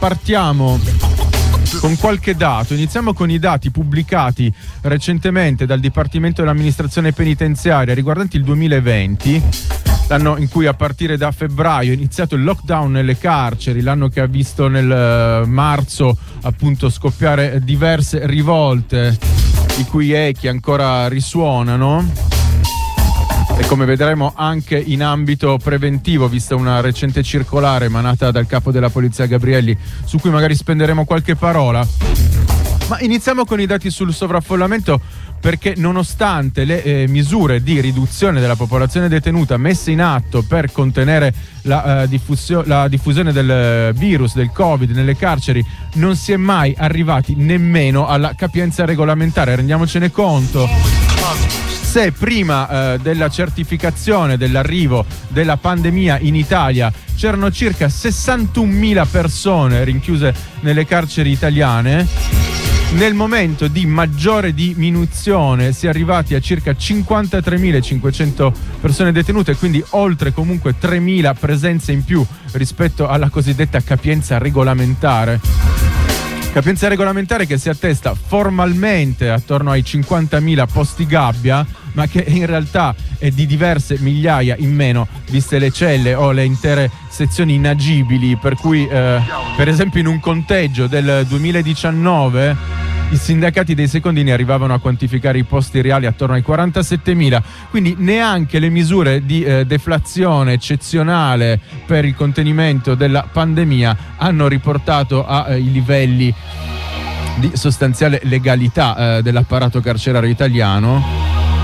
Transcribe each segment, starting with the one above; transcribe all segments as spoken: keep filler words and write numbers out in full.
partiamo con qualche dato. Iniziamo con i dati pubblicati recentemente dal Dipartimento dell'Amministrazione Penitenziaria riguardanti il duemilaventi, l'anno in cui a partire da febbraio è iniziato il lockdown nelle carceri, l'anno che ha visto nel marzo appunto scoppiare diverse rivolte i cui echi ancora risuonano. E come vedremo anche in ambito preventivo, vista una recente circolare emanata dal capo della polizia Gabrielli, su cui magari spenderemo qualche parola. Ma iniziamo con i dati sul sovraffollamento, perché nonostante le eh, misure di riduzione della popolazione detenuta messe in atto per contenere la, eh, diffusio- la diffusione del virus, del Covid nelle carceri, non si è mai arrivati nemmeno alla capienza regolamentare. Rendiamocene conto. Se prima eh, della certificazione dell'arrivo della pandemia in Italia c'erano circa sessantunomila persone rinchiuse nelle carceri italiane, nel momento di maggiore diminuzione si è arrivati a circa cinquantatremilacinquecento persone detenute, quindi oltre comunque tremila presenze in più rispetto alla cosiddetta capienza regolamentare. Capienza regolamentare che si attesta formalmente attorno ai cinquantamila posti gabbia, ma che in realtà è di diverse migliaia in meno, viste le celle o le intere sezioni inagibili, per cui eh, per esempio in un conteggio del duemiladiciannove i sindacati dei secondini arrivavano a quantificare i posti reali attorno ai quarantasettemila, quindi neanche le misure di eh, deflazione eccezionale per il contenimento della pandemia hanno riportato ai eh, livelli di sostanziale legalità eh, dell'apparato carcerario italiano.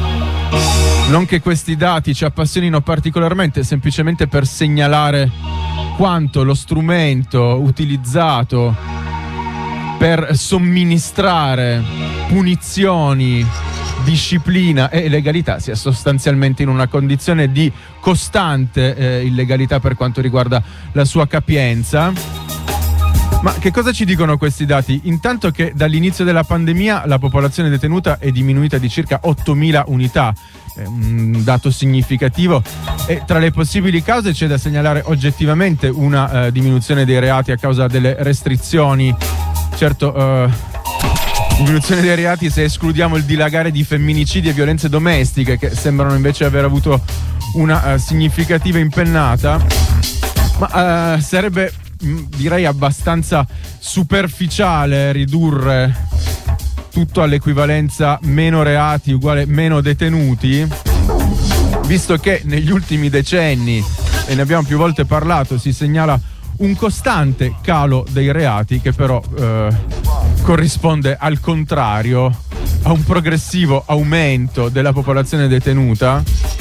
Non che questi dati ci appassionino particolarmente, semplicemente per segnalare quanto lo strumento utilizzato per somministrare punizioni, disciplina e legalità sia sostanzialmente in una condizione di costante eh, illegalità per quanto riguarda la sua capienza. Ma che cosa ci dicono questi dati? Intanto che dall'inizio della pandemia la popolazione detenuta è diminuita di circa ottomila unità, è un dato significativo, e tra le possibili cause c'è da segnalare oggettivamente una eh, diminuzione dei reati a causa delle restrizioni. Certo, eh, diminuzione dei reati se escludiamo il dilagare di femminicidi e violenze domestiche, che sembrano invece aver avuto una eh, significativa impennata, ma eh, sarebbe direi abbastanza superficiale ridurre tutto all'equivalenza meno reati uguale meno detenuti, visto che negli ultimi decenni, e ne abbiamo più volte parlato, si segnala un costante calo dei reati che però eh, corrisponde al contrario a un progressivo aumento della popolazione detenuta.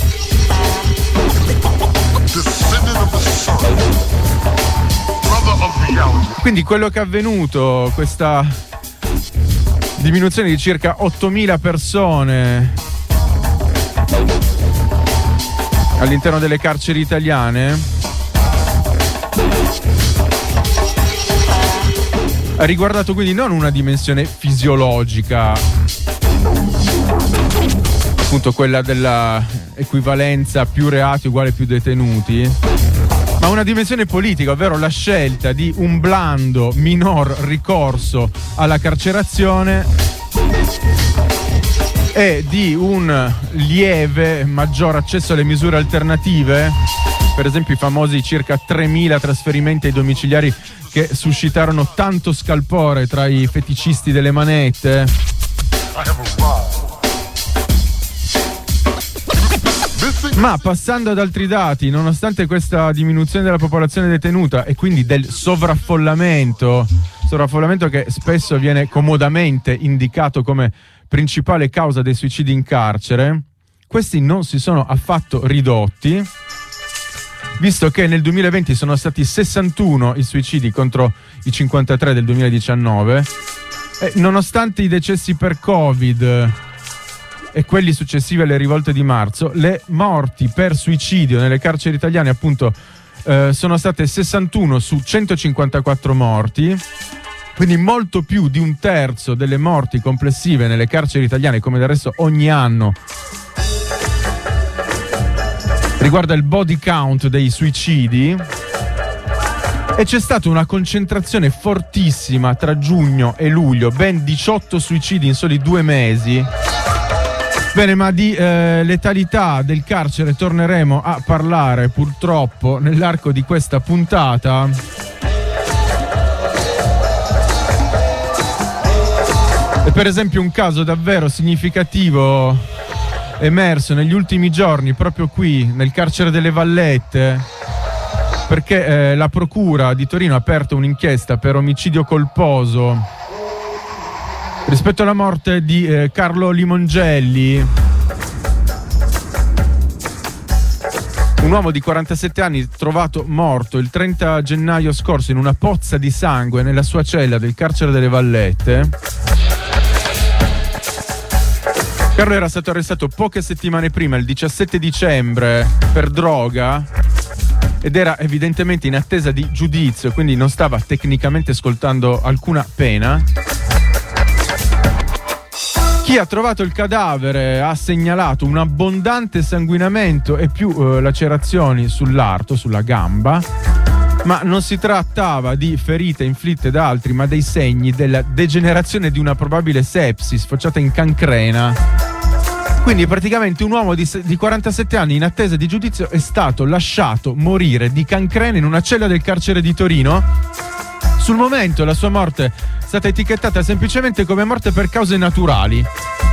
Quindi quello che è avvenuto, questa diminuzione di circa ottomila persone all'interno delle carceri italiane, ha riguardato quindi non una dimensione fisiologica, appunto quella della equivalenza più reati uguale più detenuti, ma una dimensione politica, ovvero la scelta di un blando minor ricorso alla carcerazione e di un lieve maggior accesso alle misure alternative, per esempio i famosi circa tremila trasferimenti ai domiciliari che suscitarono tanto scalpore tra i feticisti delle manette. Ma passando ad altri dati, nonostante questa diminuzione della popolazione detenuta e quindi del sovraffollamento, sovraffollamento che spesso viene comodamente indicato come principale causa dei suicidi in carcere, questi non si sono affatto ridotti, visto che nel duemilaventi sono stati sessantuno i suicidi contro i cinquantatré del duemiladiciannove, e nonostante i decessi per Covid e quelli successivi alle rivolte di marzo, le morti per suicidio nelle carceri italiane appunto eh, sono state sessantuno su centocinquantaquattro morti, quindi molto più di un terzo delle morti complessive nelle carceri italiane, come del resto ogni anno riguarda il body count dei suicidi. E c'è stata una concentrazione fortissima tra giugno e luglio, ben diciotto suicidi in soli due mesi. Bene, ma di eh, letalità del carcere torneremo a parlare purtroppo nell'arco di questa puntata. E per esempio un caso davvero significativo emerso negli ultimi giorni proprio qui nel carcere delle Vallette, perché eh, la procura di Torino ha aperto un'inchiesta per omicidio colposo rispetto alla morte di eh, Carlo Limongelli, un uomo di quarantasette anni trovato morto il trenta gennaio scorso in una pozza di sangue nella sua cella del carcere delle Vallette. Carlo era stato arrestato poche settimane prima, il diciassette dicembre, per droga ed era evidentemente in attesa di giudizio, quindi non stava tecnicamente scontando alcuna pena. Chi ha trovato il cadavere ha segnalato un abbondante sanguinamento e più eh, lacerazioni sull'arto, sulla gamba, ma non si trattava di ferite inflitte da altri, ma dei segni della degenerazione di una probabile sepsi sfociata in cancrena. Quindi praticamente un uomo di, di quarantasette anni in attesa di giudizio è stato lasciato morire di cancrena in una cella del carcere di Torino. Sul momento la sua morte è stata etichettata semplicemente come morte per cause naturali.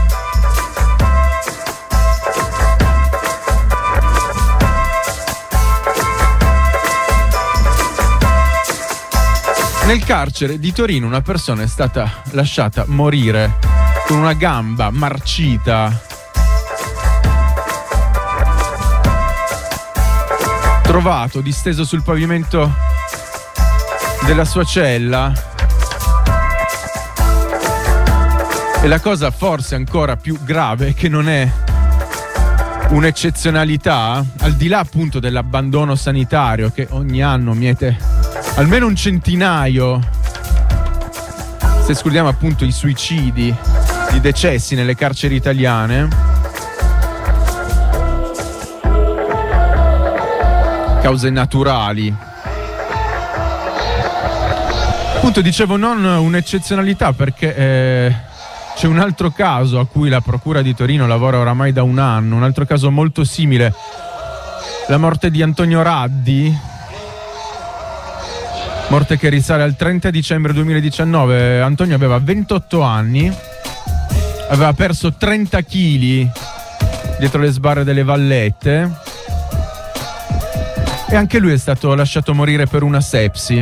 Nel carcere di Torino una persona è stata lasciata morire con una gamba marcita, trovato disteso sul pavimento della sua cella. E la cosa forse ancora più grave è che non è un'eccezionalità, al di là appunto dell'abbandono sanitario che ogni anno miete almeno un centinaio, se escludiamo appunto i suicidi, i decessi nelle carceri italiane, cause naturali. Appunto dicevo non un'eccezionalità perché eh, c'è un altro caso a cui la Procura di Torino lavora oramai da un anno, un altro caso molto simile, la morte di Antonio Raddi, morte che risale al trenta dicembre duemiladiciannove. Antonio aveva ventotto anni, aveva perso trenta chili dietro le sbarre delle Vallette e anche lui è stato lasciato morire per una sepsi.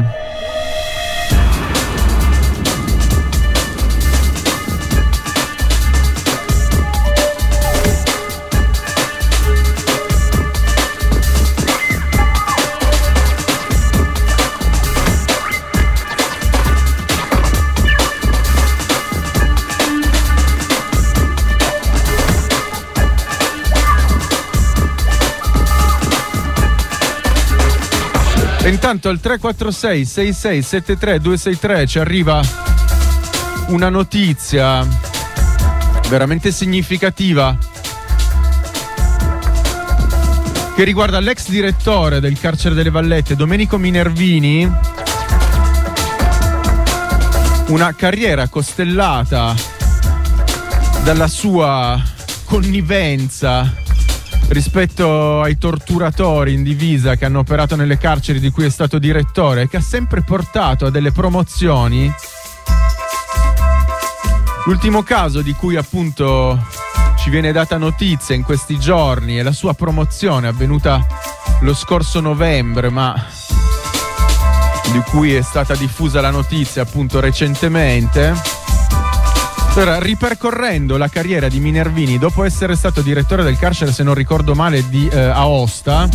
E intanto al tre quattro sei sei sei sette tre due sei tre ci arriva una notizia veramente significativa che riguarda l'ex direttore del carcere delle Vallette, Domenico Minervini, una carriera costellata dalla sua connivenza rispetto ai torturatori in divisa che hanno operato nelle carceri di cui è stato direttore e che ha sempre portato a delle promozioni. L'ultimo caso di cui appunto ci viene data notizia in questi giorni è la sua promozione avvenuta lo scorso novembre, ma di cui è stata diffusa la notizia appunto recentemente. Allora, ripercorrendo la carriera di Minervini, dopo essere stato direttore del carcere, se non ricordo male, di eh, Aosta,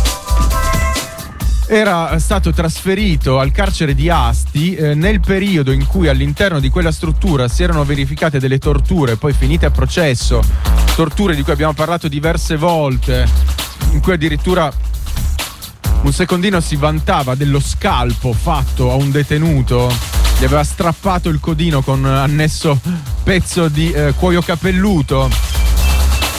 era stato trasferito al carcere di Asti eh, nel periodo in cui all'interno di quella struttura si erano verificate delle torture, poi finite a processo, torture di cui abbiamo parlato diverse volte, in cui addirittura un secondino si vantava dello scalpo fatto a un detenuto. Gli aveva strappato il codino con annesso pezzo di eh, cuoio capelluto.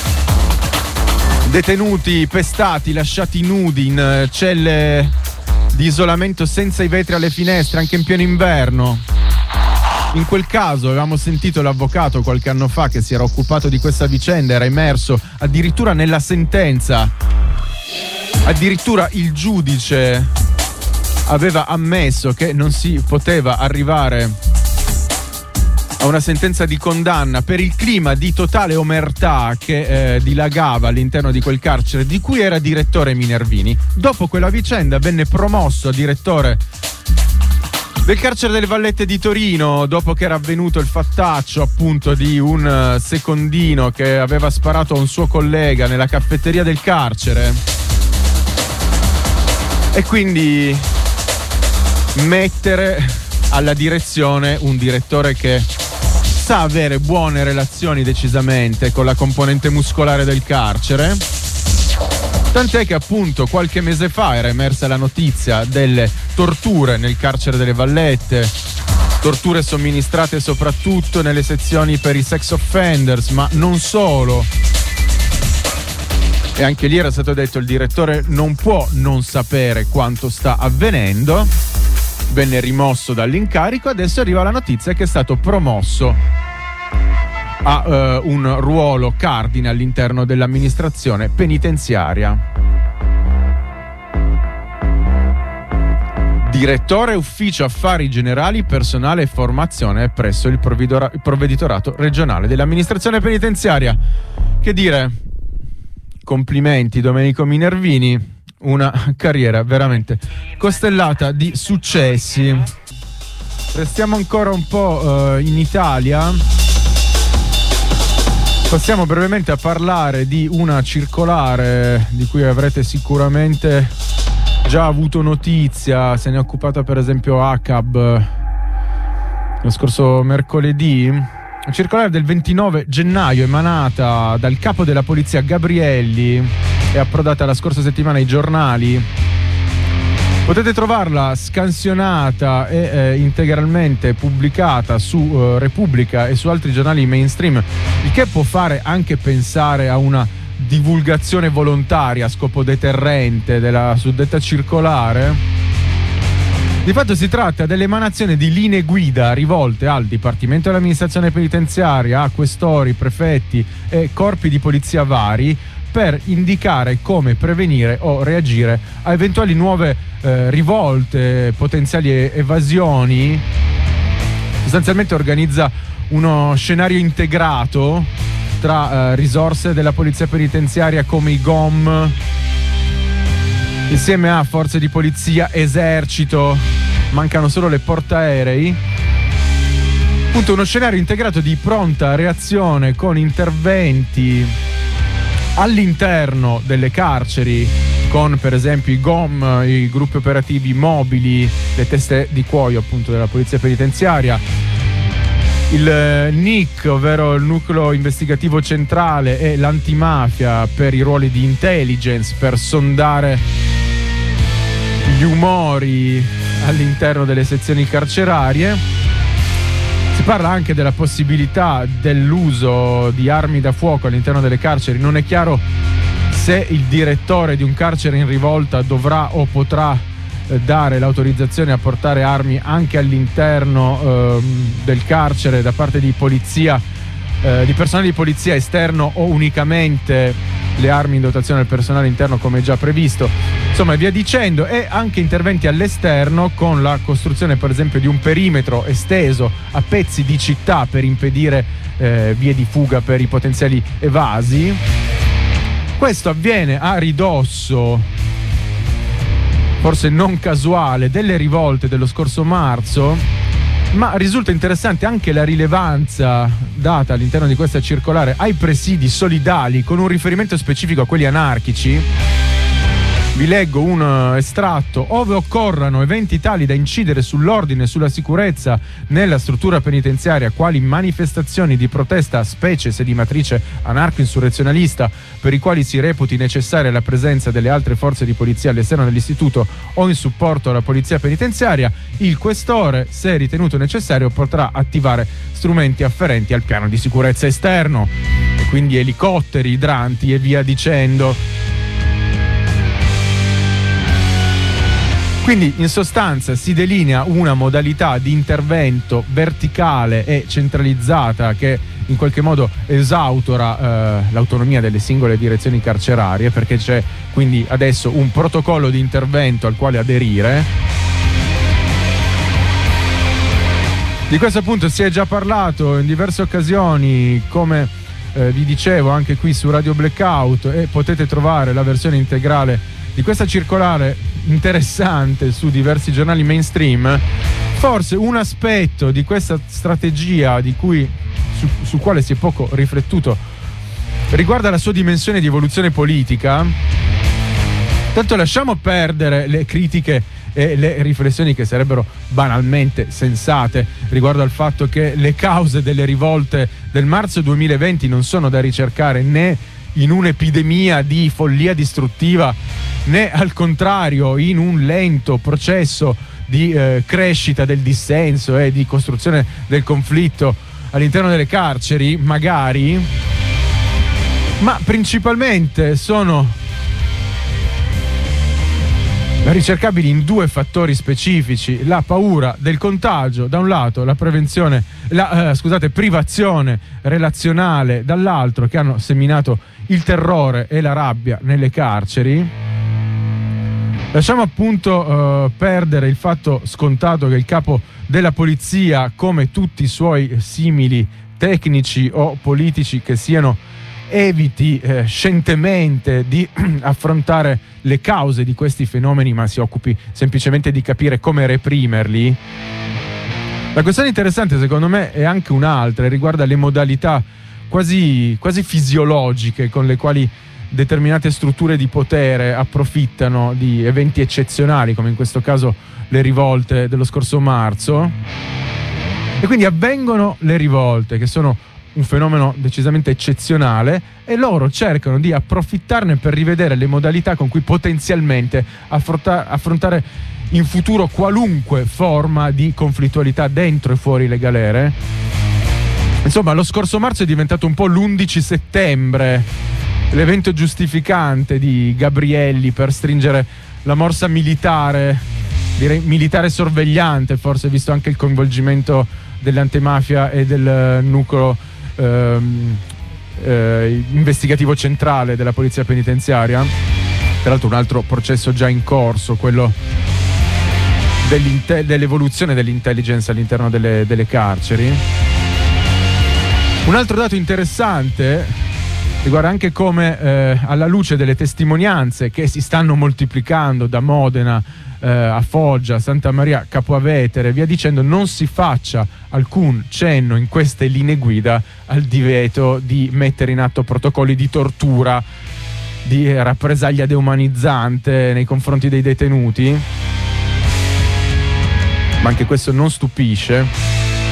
Detenuti pestati, lasciati nudi in eh, celle di isolamento senza i vetri alle finestre anche in pieno inverno. In quel caso avevamo sentito l'avvocato qualche anno fa che si era occupato di questa vicenda, era emerso addirittura nella sentenza, addirittura il giudice aveva ammesso che non si poteva arrivare a una sentenza di condanna per il clima di totale omertà che eh, dilagava all'interno di quel carcere di cui era direttore Minervini. Dopo quella vicenda venne promosso a direttore del carcere delle Vallette di Torino, dopo che era avvenuto il fattaccio appunto di un secondino che aveva sparato a un suo collega nella caffetteria del carcere. E quindi mettere alla direzione un direttore che sa avere buone relazioni decisamente con la componente muscolare del carcere, tant'è che appunto qualche mese fa era emersa la notizia delle torture nel carcere delle Vallette, torture somministrate soprattutto nelle sezioni per i sex offenders, ma non solo. E anche lì era stato detto il direttore non può non sapere quanto sta avvenendo. Venne rimosso dall'incarico, adesso arriva la notizia che è stato promosso a uh, un ruolo cardine all'interno dell'amministrazione penitenziaria. Direttore ufficio affari generali, personale e formazione presso il provvedora- il provveditorato regionale dell'amministrazione penitenziaria. Che dire, complimenti Domenico Minervini. Una carriera veramente costellata di successi. Restiamo ancora un po' uh, in Italia. Passiamo brevemente a parlare di una circolare di cui avrete sicuramente già avuto notizia. Se ne è occupata per esempio A C A B lo scorso mercoledì. Una circolare del ventinove gennaio emanata dal capo della polizia Gabrielli, è approdata la scorsa settimana ai giornali. Potete trovarla scansionata e eh, integralmente pubblicata su eh, Repubblica e su altri giornali mainstream, il che può fare anche pensare a una divulgazione volontaria a scopo deterrente della suddetta circolare. Di fatto si tratta dell'emanazione di linee guida rivolte al Dipartimento dell'Amministrazione Penitenziaria, a questori, prefetti e corpi di polizia vari per indicare come prevenire o reagire a eventuali nuove eh, rivolte, potenziali evasioni. Sostanzialmente organizza uno scenario integrato tra eh, risorse della polizia penitenziaria come i G O M, insieme a forze di polizia, esercito, mancano solo le portaerei. Appunto uno scenario integrato di pronta reazione con interventi all'interno delle carceri, con per esempio i G O M, i gruppi operativi mobili, le teste di cuoio appunto della polizia penitenziaria, il N I C, ovvero il nucleo investigativo centrale, e l'antimafia per i ruoli di intelligence, per sondare gli umori all'interno delle sezioni carcerarie. Si parla anche della possibilità dell'uso di armi da fuoco all'interno delle carceri. Non è chiaro se il direttore di un carcere in rivolta dovrà o potrà eh, dare l'autorizzazione a portare armi anche all'interno eh, del carcere da parte di polizia, eh, di personale di polizia esterno, o unicamente le armi in dotazione del personale interno come già previsto. Insomma, e via dicendo. E anche interventi all'esterno, con la costruzione per esempio di un perimetro esteso a pezzi di città per impedire eh, vie di fuga per i potenziali evasi. Questo avviene a ridosso, forse non casuale, delle rivolte dello scorso marzo, ma risulta interessante anche la rilevanza data all'interno di questa circolare ai presidi solidali, con un riferimento specifico a quelli anarchici. Vi leggo un estratto: ove occorrano eventi tali da incidere sull'ordine e sulla sicurezza nella struttura penitenziaria, quali manifestazioni di protesta, specie se di matrice anarco-insurrezionalista, per i quali si reputi necessaria la presenza delle altre forze di polizia all'esterno dell'istituto o in supporto alla polizia penitenziaria, il questore, se ritenuto necessario, potrà attivare strumenti afferenti al piano di sicurezza esterno, e quindi elicotteri, idranti e via dicendo. Quindi in sostanza si delinea una modalità di intervento verticale e centralizzata che in qualche modo esautora eh, l'autonomia delle singole direzioni carcerarie, perché c'è quindi adesso un protocollo di intervento al quale aderire. Di questo appunto si è già parlato in diverse occasioni, come eh, vi dicevo anche qui su Radio Blackout, e potete trovare la versione integrale di questa circolare interessante su diversi giornali mainstream. Forse un aspetto di questa strategia di cui su, su quale si è poco riflettuto riguarda la sua dimensione di evoluzione politica. Tanto lasciamo perdere le critiche e le riflessioni che sarebbero banalmente sensate riguardo al fatto che le cause delle rivolte del marzo duemilaventi non sono da ricercare né in un'epidemia di follia distruttiva, né al contrario in un lento processo di eh, crescita del dissenso e di costruzione del conflitto all'interno delle carceri, magari, ma principalmente sono ricercabili in due fattori specifici: la paura del contagio da un lato, la prevenzione, la eh, scusate, privazione relazionale dall'altro, che hanno seminato il terrore e la rabbia nelle carceri. Lasciamo appunto eh, perdere il fatto scontato che il capo della polizia, come tutti i suoi simili tecnici o politici che siano, eviti eh, scientemente di affrontare le cause di questi fenomeni, ma si occupi semplicemente di capire come reprimerli. La questione interessante secondo me è anche un'altra, riguarda le modalità quasi, quasi fisiologiche con le quali determinate strutture di potere approfittano di eventi eccezionali, come in questo caso le rivolte dello scorso marzo. E quindi avvengono le rivolte, che sono un fenomeno decisamente eccezionale, e loro cercano di approfittarne per rivedere le modalità con cui potenzialmente affronta- affrontare in futuro qualunque forma di conflittualità dentro e fuori le galere. Insomma, lo scorso marzo è diventato un po' l'undici settembre, l'evento giustificante di Gabrielli per stringere la morsa militare, direi militare sorvegliante, forse, visto anche il coinvolgimento dell'antimafia e del nucleo ehm, eh, investigativo centrale della polizia penitenziaria. Tra l'altro un altro processo già in corso, quello dell'evoluzione dell'intelligence all'interno delle, delle carceri. Un altro dato interessante riguarda anche come eh, alla luce delle testimonianze che si stanno moltiplicando da Modena eh, a Foggia, Santa Maria Capua Vetere, via dicendo, non si faccia alcun cenno in queste linee guida al divieto di mettere in atto protocolli di tortura, di rappresaglia deumanizzante nei confronti dei detenuti. Ma anche questo non stupisce.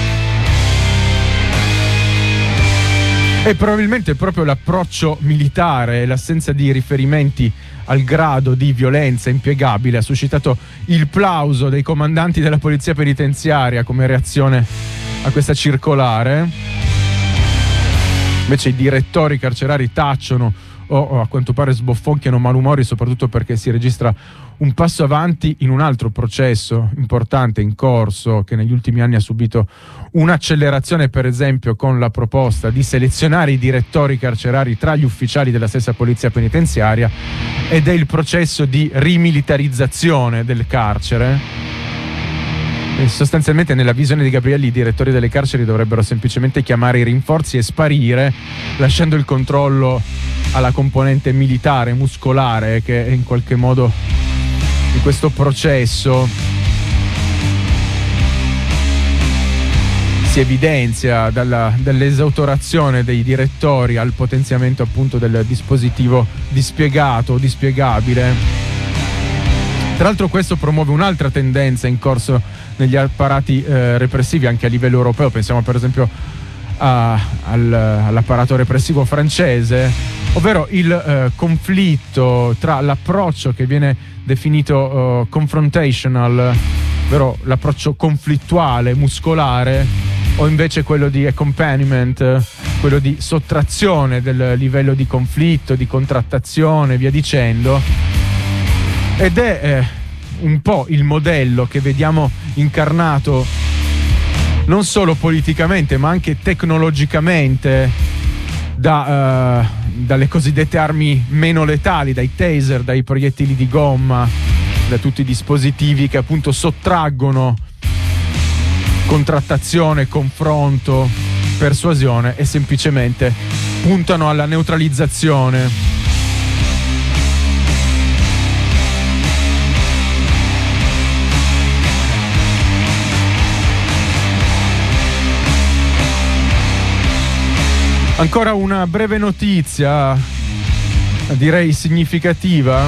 E probabilmente proprio l'approccio militare e l'assenza di riferimenti al grado di violenza impiegabile ha suscitato il plauso dei comandanti della polizia penitenziaria come reazione a questa circolare. Invece i direttori carcerari tacciono o, o a quanto pare sboffocchiano malumori, soprattutto perché si registra un passo avanti in un altro processo importante in corso, che negli ultimi anni ha subito un'accelerazione, per esempio con la proposta di selezionare i direttori carcerari tra gli ufficiali della stessa polizia penitenziaria, ed è il processo di rimilitarizzazione del carcere. E sostanzialmente, nella visione di Gabrielli, i direttori delle carceri dovrebbero semplicemente chiamare i rinforzi e sparire, lasciando il controllo alla componente militare, muscolare, che in qualche modo in questo processo si evidenzia dalla, dall'esautorazione dei direttori al potenziamento appunto del dispositivo dispiegato o dispiegabile. Tra l'altro questo promuove un'altra tendenza in corso negli apparati eh, repressivi anche a livello europeo. Pensiamo per esempio a, al, all'apparato repressivo francese, ovvero il eh, conflitto tra l'approccio che viene definito uh, confrontational, ovvero l'approccio conflittuale, muscolare, o invece quello di accompaniment, quello di sottrazione del livello di conflitto, di contrattazione, via dicendo. Ed è eh, un po' il modello che vediamo incarnato non solo politicamente ma anche tecnologicamente da, uh, dalle cosiddette armi meno letali, dai taser, dai proiettili di gomma, da tutti i dispositivi che appunto sottraggono contrattazione, confronto, persuasione e semplicemente puntano alla neutralizzazione. Ancora una breve notizia, direi significativa.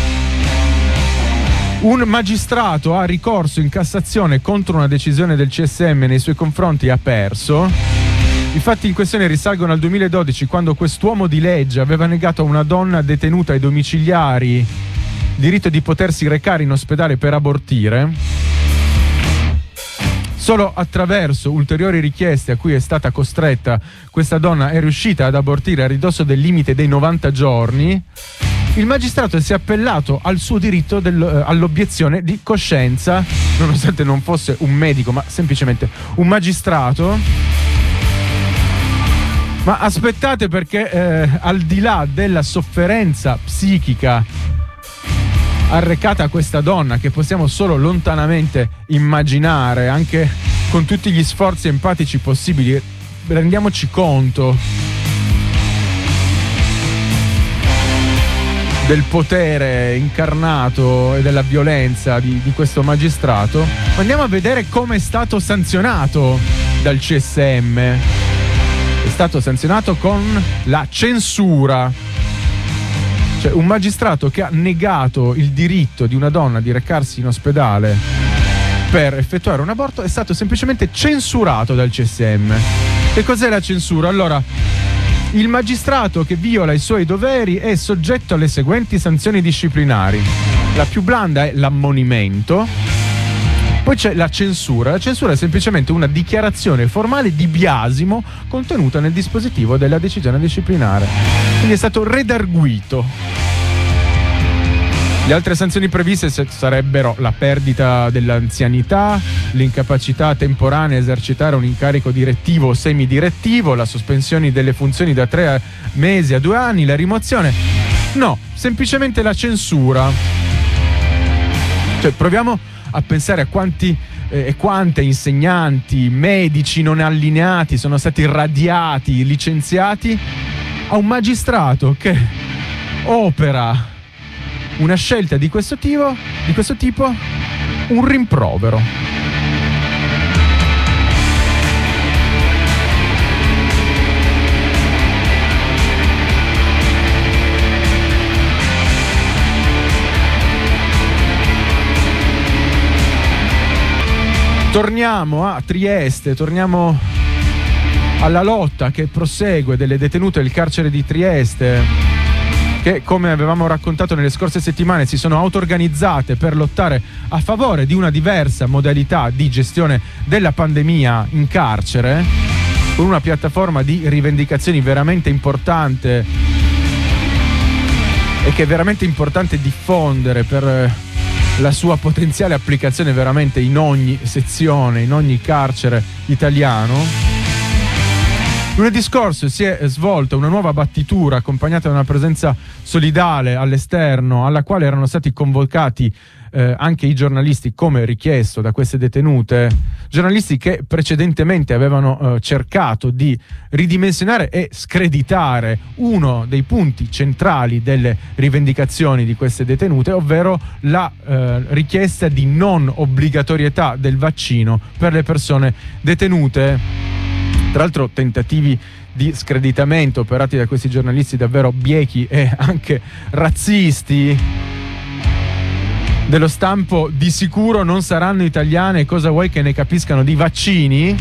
Un magistrato ha ricorso in Cassazione contro una decisione del C S M nei suoi confronti e ha perso. I fatti in questione risalgono al duemiladodici, quando quest'uomo di legge aveva negato a una donna detenuta ai domiciliari il diritto di potersi recare in ospedale per abortire. Solo attraverso ulteriori richieste a cui è stata costretta, questa donna è riuscita ad abortire a ridosso del limite dei novanta giorni. Il magistrato si è appellato al suo diritto del, all'obiezione di coscienza, nonostante non fosse un medico, ma semplicemente un magistrato. Ma aspettate, perché eh, al di là della sofferenza psichica arrecata a questa donna, che possiamo solo lontanamente immaginare, anche con tutti gli sforzi empatici possibili, rendiamoci conto del potere incarnato e della violenza di, di questo magistrato. Andiamo a vedere come è stato sanzionato dal C S M. È stato sanzionato con la censura. Cioè, un magistrato che ha negato il diritto di una donna di recarsi in ospedale per effettuare un aborto è stato semplicemente censurato dal C S M. Che cos'è la censura? Allora, il magistrato che viola i suoi doveri è soggetto alle seguenti sanzioni disciplinari. La più blanda è l'ammonimento. Poi c'è la censura. La censura è semplicemente una dichiarazione formale di biasimo contenuta nel dispositivo della decisione disciplinare. Quindi è stato redarguito. Le altre sanzioni previste sarebbero la perdita dell'anzianità, l'incapacità temporanea a esercitare un incarico direttivo o semidirettivo, la sospensione delle funzioni da tre mesi a due anni, la rimozione. No, semplicemente la censura. Cioè, proviamo a pensare a quanti e eh, quante insegnanti, medici non allineati sono stati radiati, licenziati, a un magistrato che opera una scelta di questo tipo, di questo tipo, un rimprovero. Torniamo a Trieste, torniamo alla lotta che prosegue delle detenute del carcere di Trieste, che, come avevamo raccontato nelle scorse settimane, si sono auto-organizzate per lottare a favore di una diversa modalità di gestione della pandemia in carcere, con una piattaforma di rivendicazioni veramente importante e che è veramente importante diffondere per la sua potenziale applicazione veramente in ogni sezione, in ogni carcere italiano. Lunedì scorso si è svolta una nuova battitura accompagnata da una presenza solidale all'esterno, alla quale erano stati convocati eh, anche i giornalisti, come richiesto da queste detenute, giornalisti che precedentemente avevano eh, cercato di ridimensionare e screditare uno dei punti centrali delle rivendicazioni di queste detenute, ovvero la eh, richiesta di non obbligatorietà del vaccino per le persone detenute. Tra l'altro tentativi di screditamento operati da questi giornalisti davvero biechi e anche razzisti, dello stampo: di sicuro non saranno italiane, cosa vuoi che ne capiscano di vaccini?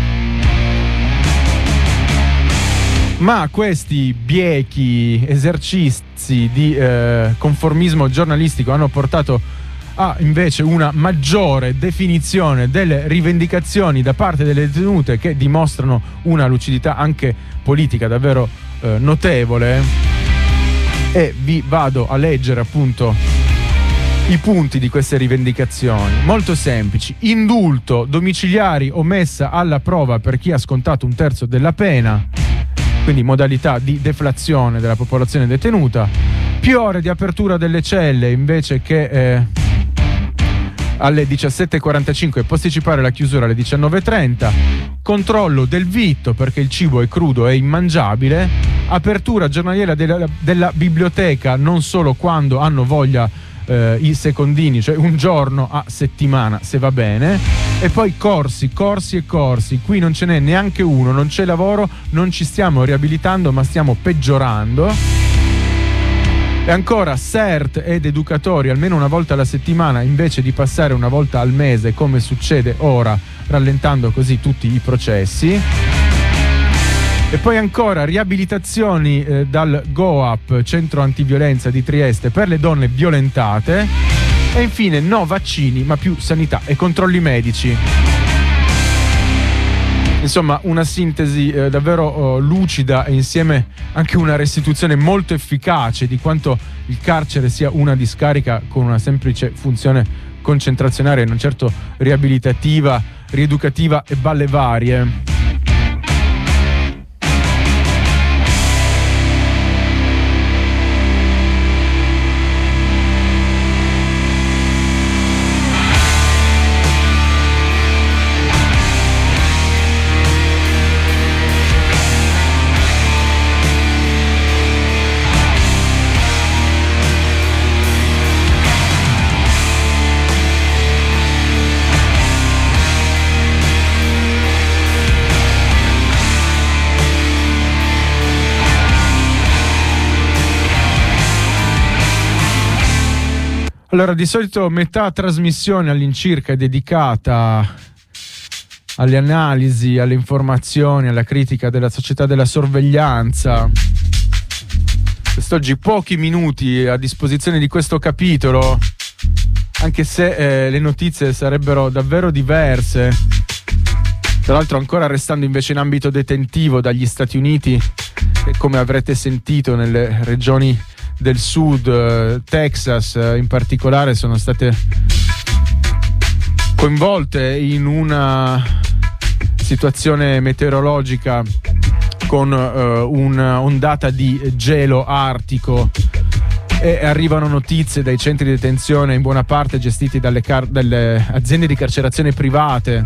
Ma questi biechi esercizi di eh, conformismo giornalistico hanno portato a invece una maggiore definizione delle rivendicazioni da parte delle detenute, che dimostrano una lucidità anche politica davvero eh, notevole. E vi vado a leggere appunto i punti di queste rivendicazioni, molto semplici: indulto, domiciliari o messa alla prova per chi ha scontato un terzo della pena, quindi modalità di deflazione della popolazione detenuta, più ore di apertura delle celle invece che eh, alle diciassette e quarantacinque, posticipare la chiusura alle diciannove e trenta, controllo del vitto perché il cibo è crudo e immangiabile, apertura giornaliera della, della biblioteca non solo quando hanno voglia eh, i secondini, cioè un giorno a settimana se va bene, e poi corsi, corsi e corsi. Qui non ce n'è neanche uno, non c'è lavoro, non ci stiamo riabilitando ma stiamo peggiorando. E ancora C E R T ed educatori almeno una volta alla settimana invece di passare una volta al mese come succede ora, rallentando così tutti i processi. E poi ancora riabilitazioni eh, dal GOAP, Centro Antiviolenza di Trieste, per le donne violentate. E infine no vaccini ma più sanità e controlli medici. Insomma, una sintesi eh, davvero oh, lucida, e insieme anche una restituzione molto efficace di quanto il carcere sia una discarica con una semplice funzione concentrazionaria e non certo riabilitativa, rieducativa e balle varie. Allora, di solito metà trasmissione all'incirca è dedicata alle analisi, alle informazioni, alla critica della società della sorveglianza. Quest'oggi pochi minuti a disposizione di questo capitolo, anche se eh, le notizie sarebbero davvero diverse. Tra l'altro ancora restando invece in ambito detentivo dagli Stati Uniti, che come avrete sentito nelle regioni del sud, Texas in particolare, sono state coinvolte in una situazione meteorologica con uh, un'ondata di gelo artico, e arrivano notizie dai centri di detenzione in buona parte gestiti dalle, car- dalle aziende di carcerazione private,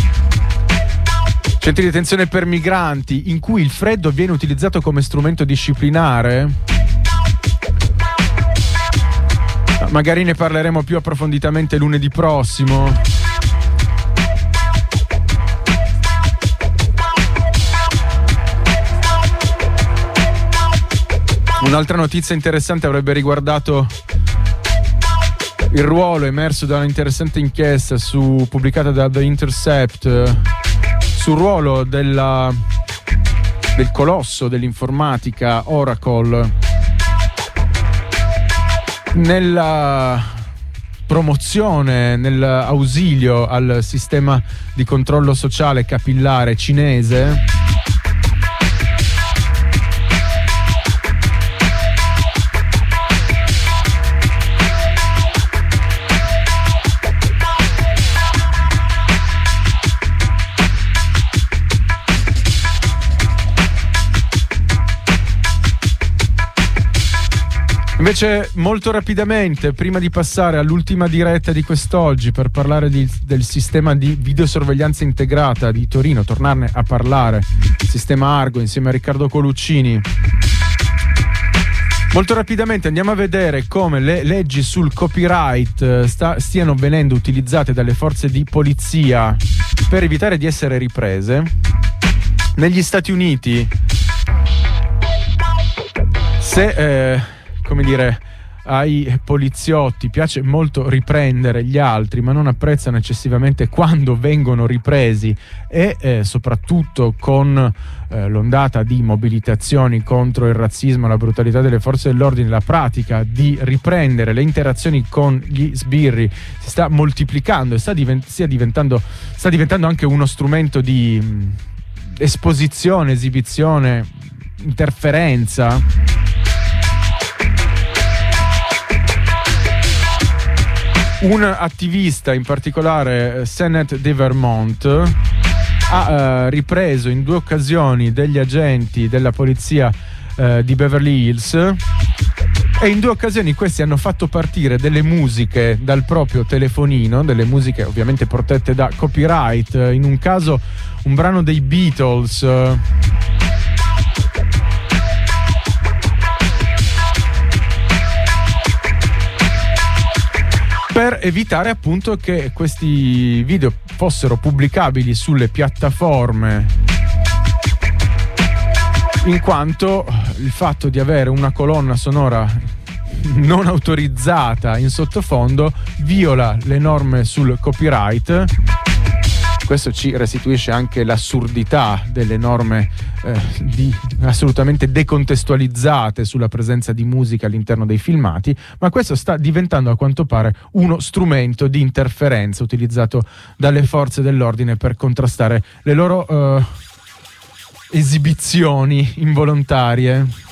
centri di detenzione per migranti in cui il freddo viene utilizzato come strumento disciplinare. Magari ne parleremo più approfonditamente lunedì prossimo. Un'altra notizia interessante avrebbe riguardato il ruolo emerso da un'interessante inchiesta su, pubblicata da The Intercept, sul ruolo della, del colosso dell'informatica Oracle nella promozione, nell'ausilio al sistema di controllo sociale capillare cinese. Invece, molto rapidamente, prima di passare all'ultima diretta di quest'oggi per parlare di, del sistema di videosorveglianza integrata di Torino, tornarne a parlare, sistema Argo, insieme a Riccardo Coluccini. Molto rapidamente andiamo a vedere come le leggi sul copyright sta, stiano venendo utilizzate dalle forze di polizia per evitare di essere riprese. Negli Stati Uniti, se... Eh, come dire, ai poliziotti piace molto riprendere gli altri, ma non apprezzano eccessivamente quando vengono ripresi, e eh, soprattutto con eh, l'ondata di mobilitazioni contro il razzismo e la brutalità delle forze dell'ordine, la pratica di riprendere le interazioni con gli sbirri si sta moltiplicando e sta, divent- sta diventando sta diventando anche uno strumento di mh, esposizione, esibizione, interferenza. Un attivista, in particolare Sennett de Vermont, ha eh, ripreso in due occasioni degli agenti della polizia eh, di Beverly Hills, e in due occasioni questi hanno fatto partire delle musiche dal proprio telefonino, delle musiche ovviamente protette da copyright. In un caso un brano dei Beatles, per evitare appunto che questi video fossero pubblicabili sulle piattaforme, in quanto il fatto di avere una colonna sonora non autorizzata in sottofondo viola le norme sul copyright. Questo ci restituisce anche l'assurdità delle norme eh, di, assolutamente decontestualizzate sulla presenza di musica all'interno dei filmati, ma questo sta diventando a quanto pare uno strumento di interferenza utilizzato dalle forze dell'ordine per contrastare le loro eh, esibizioni involontarie.